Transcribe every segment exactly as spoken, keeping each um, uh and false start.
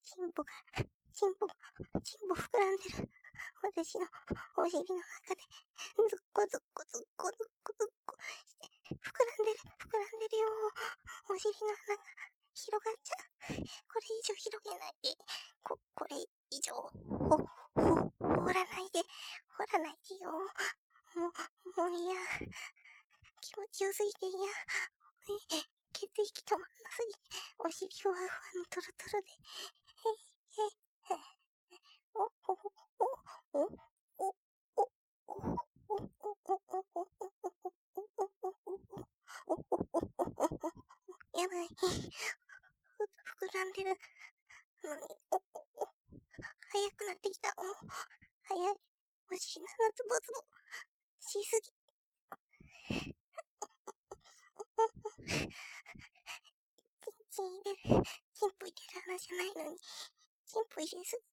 チンポが、チンポ、チンポ膨らんでる。私のお尻の中で、ずっこずっこずっこずっこずっこして、膨らんでる、膨らんでるよ。お尻の穴が広がっちゃう。これ以上広げないで。こ、これ以上、ほ、ほ、掘らないで。掘らないでよ。もう、もう嫌。気持ちよすぎて嫌。血液止まんなすぎて。お尻ふわふわのトロトロで。え、え、え、お、お、お、お、お、お、やばい。膨らんでるのに、お、お、お、早くなってきた。お、早い。お尻の穴ズボズボしすぎ。チン入れる。チンポ入れる穴じゃないのに、チンポ入れすぎ。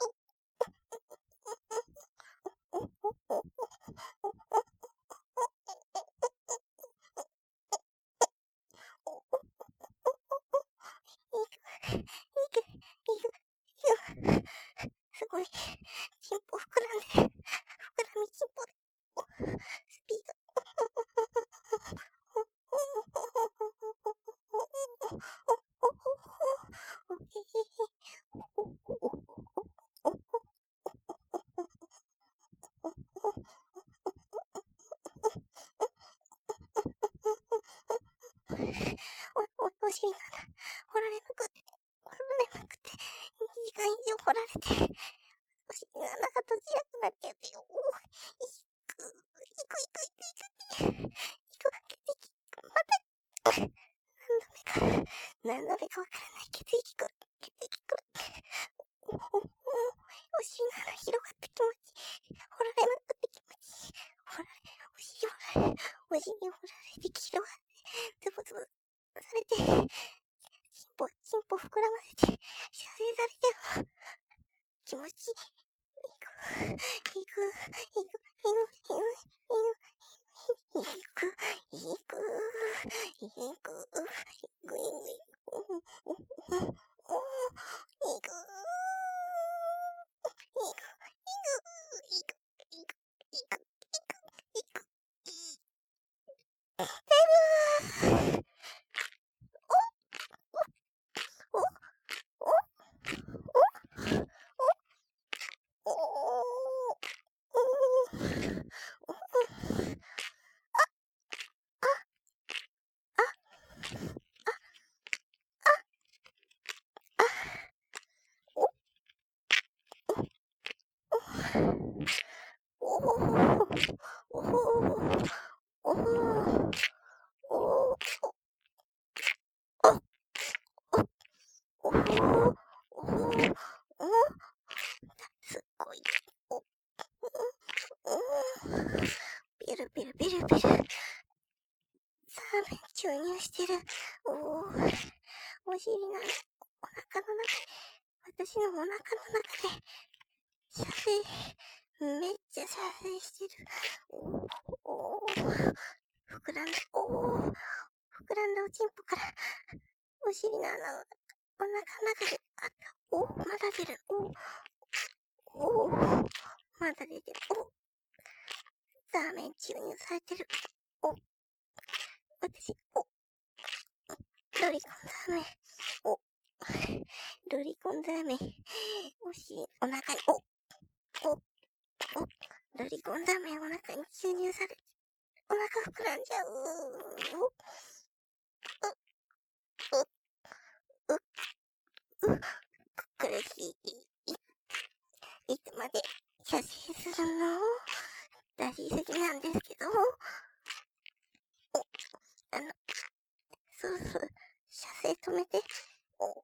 すごい。チンポ膨らんでる。膨らみチンポで。スピード。お、お、お尻が掘られまくって、掘られまくって、にじかん以上掘られて、お尻の穴が閉じなくなっちゃってよ。いく、いく、いく、いく、いく、いく、いく、血液、また、何度目か、何度目かわからない血液くる、血液くる。お、お、お、お尻の穴広がって気持ちいい。掘られまくって気持ちいい。掘られ、お尻掘られ、お尻掘られて広がって、ズボズボされて、チンポ、チンポ膨らませて、射精されてる。気持ちいい。いく、いく、いく、いく、いく、いく、いく、いく、いく、いく、いく、いく、いく、いく、いく、すっごい。お、ビルビルビルビル。サーメン注入してる。おー、お尻のお腹の中で、私のお腹の中で、射精、めっちゃ射精してる。おー、おー、膨らんだ、おー、膨らんだおちんぽから、お尻の穴を、お腹の中で、あった。おー、まだ出る。おー、おー、まだ出てる。おー、ザーメン注入されてる。お、私、お、ロリコンザーメン。お、ロリコンザーメン。お尻、お腹に、お、お、お、ロリコンザーメンお腹に注入されて、お腹膨らんじゃう。お、う、う、う、う、これ、い、い、いつまで射精するの？出しすぎなんですけど。お、あの、そろそろ射精止めて。お、うん、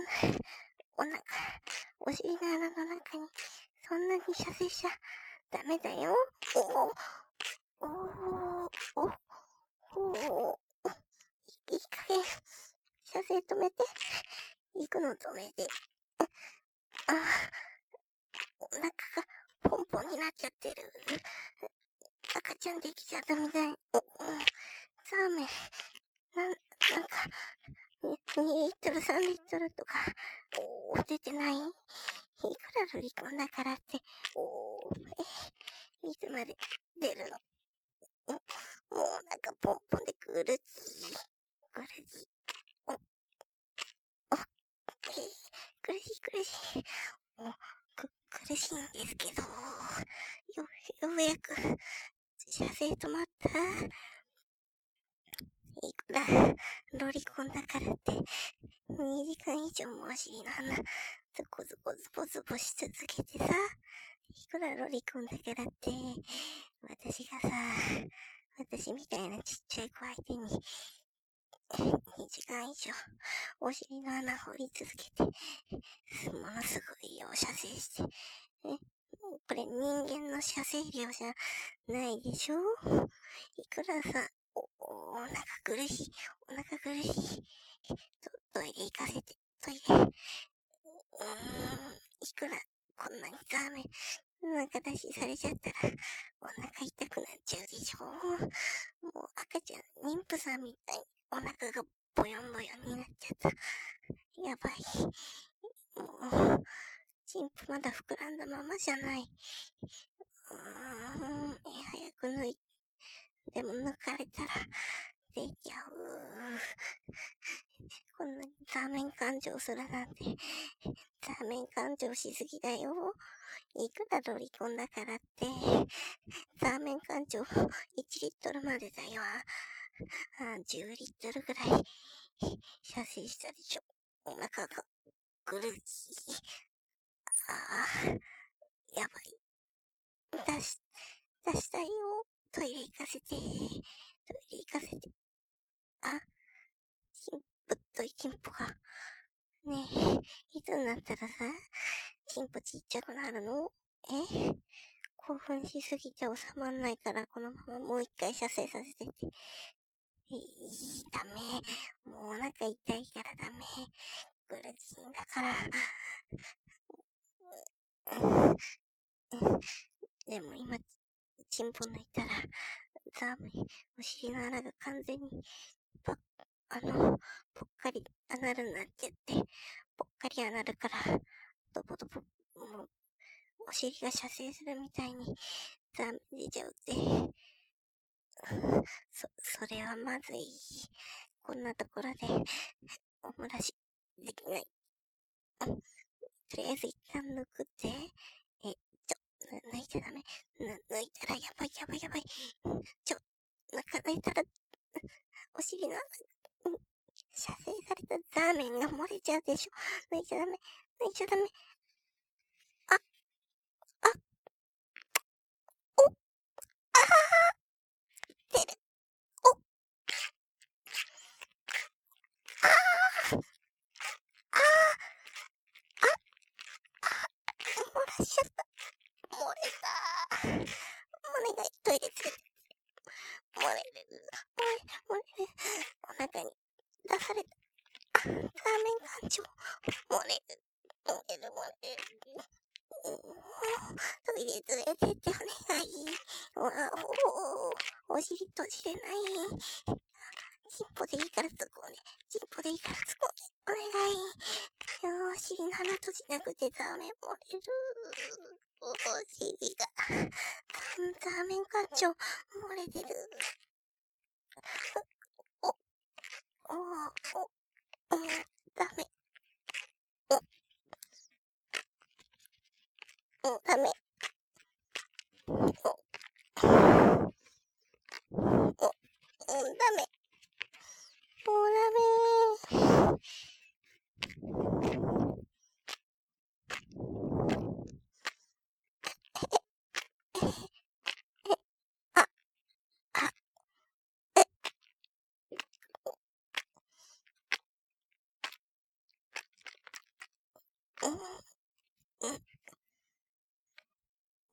お腹、お尻の穴の中に、そんなに射精しちゃダメだよ。おお、おお、おお、いい加減、射精止めて。行くの止めて。あ、お腹がポンポンになっちゃってる。赤ちゃんできちゃったみたい。お、ザーメン、なん、なんか、にリットル、さんリットルとか、 お、出てない？いくらロリコンだからって、おー、え、いつまで出るの？もうなんかポンポンで苦しい。苦しい。お、お、え苦しい苦しい。お、く、苦しいんですけど、よ、ようやく、射精止まった。いくら、ロリコンだからって、にじかん以上もお尻の穴、ズコズコズボズボし続けてさ、いくらロリコンだからって、私がさ、私みたいなちっちゃい子相手に、にじかん以上、お尻の穴掘り続けて、ものすごい量射精して、え、これ人間の射精量じゃないでしょ？いくらさ、お、お腹苦しい、お腹苦しい。ト、トイレ行かせて、トイレ。うーん、いくら、こんなにザーメン、なんか出しされちゃったら、お腹痛くなっちゃうでしょ？もう赤ちゃん、妊婦さんみたいに、お腹がボヨンボヨンになっちゃった。やばい。もう、チンプまだ膨らんだままじゃない。うーん、早く脱い、でも抜かれたら、出ちゃう。こんなにザーメン感情するなんて、ザーメン感情しすぎだよ。いくらロリコンだからって、ザーメン感情いちリットルまでだよ。あ、じゅうリットルぐらい、射精したでしょ。お腹が苦しい。ああ、やばい。出し、出したいよ。トイレ行かせて。トイレ行かせて。あ、チンプとチンポが。ねえ、いつになったらさ、チンポちっちゃくなるの？え？興奮しすぎて収まんないから、このままもう一回射精させてって。いい、ダメ。もうお腹痛いからダメ。苦しいんだから。でも今、チンポ抜いたら、ザーメン、お尻の穴が完全に、ぽ、あの、ぽっかりアナルになっちゃって、ぽっかりアナルから、ドボドボ、もう、お尻が射精するみたいに、ザーメン出ちゃうって。そ、それはまずい。こんなところで、お漏らし、できない。とりあえず一旦抜くって。え、ちょ、抜いちゃダメ。抜いたらやばいやばいやばい。ちょ、抜かないたら、お尻の、射精されたザーメンが漏れちゃうでしょ。抜いちゃダメ。抜いちゃダメ。あ、あ、お、ああ、出る。お、ああ、ああ、あ、漏らしちゃった。漏れた。お願い、トイレ連れて。漏れる。漏れ、漏れる。お腹に出された。あ、ザーメン感情。漏れる。漏れる、漏れる。トイレ連れてってお願い。わお、お尻閉じれない。チンポでいいからつこうね。チンポでいいからつこうね。お願い。お尻の穴閉じなくてザーメン漏れる。お尻が。ザーメン感情漏れてる。お、お、お、お、ダメ。お、お、ダメ。お、お、お、ダメ。もうダメ。あ、あ、え、うん、うん、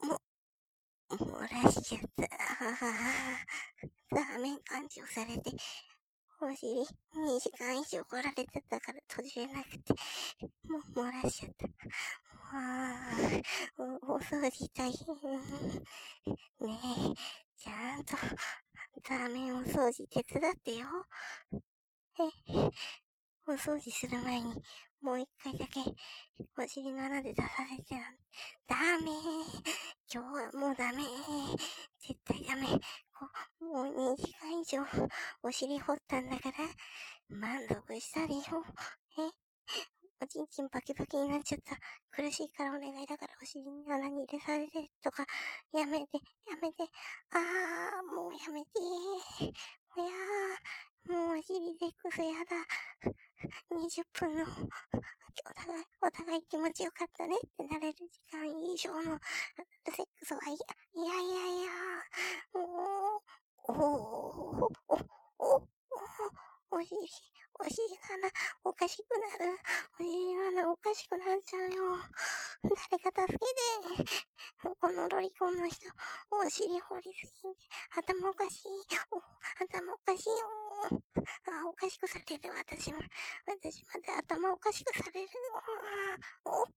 も、漏らしちゃった。ザーメン感情されて、お尻にじかん以上掘られてたから閉じれなくて、もう漏らしちゃった。わー、お、お掃除大変。ねえ、ちゃんと、ザーメンお掃除手伝ってよ。え、お掃除する前に、 もう一回だけ、お尻の穴で出させてなんダメー。今日はもうダメー。絶対ダメ。こもうにじかん以上、お尻掘ったんだから、満足したでしょ。えおちんちんバキバキになっちゃった。苦しいからお願いだからお尻に穴に入れされてとか、やめて、やめて。あー、もうやめてー。いやー、もうお尻でクソやだ。にじゅっぷんの、お互い、お互い気持ちよかったねってなれる時間以上のセックスはいや、いやいやいや、もう、おー、お、お、お、お尻、お尻がな、おかしくなる。お尻がな、おかしくなっちゃうよ。誰か助けて。このロリコンの人、お尻掘りすぎて、頭おかしい。お、頭おかしいよ。あ、おかしくされる、私も。私まで頭おかしくされる。お、お、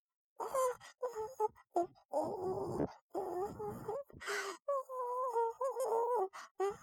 お、お、お、お、お、お、